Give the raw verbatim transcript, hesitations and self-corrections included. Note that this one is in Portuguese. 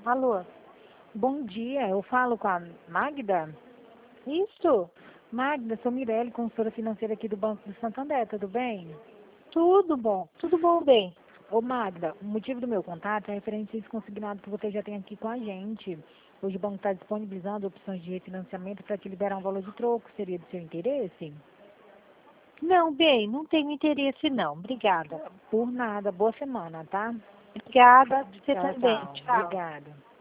Alô? Bom dia, eu falo com a Magda. Isso? Magda, sou Mirelle, consultora financeira aqui do Banco do Santander, tudo bem? Tudo bom. Tudo bom, bem. Ô Magda, o motivo do meu contato é referente a esse consignado que você já tem aqui com a gente. Hoje o banco está disponibilizando opções de refinanciamento para te liberar um valor de troco, seria do seu interesse? Não, bem, não tenho interesse não. Obrigada. Por nada, boa semana, tá? Obrigada, você Tchau, também. tchau. Tchau. Obrigada.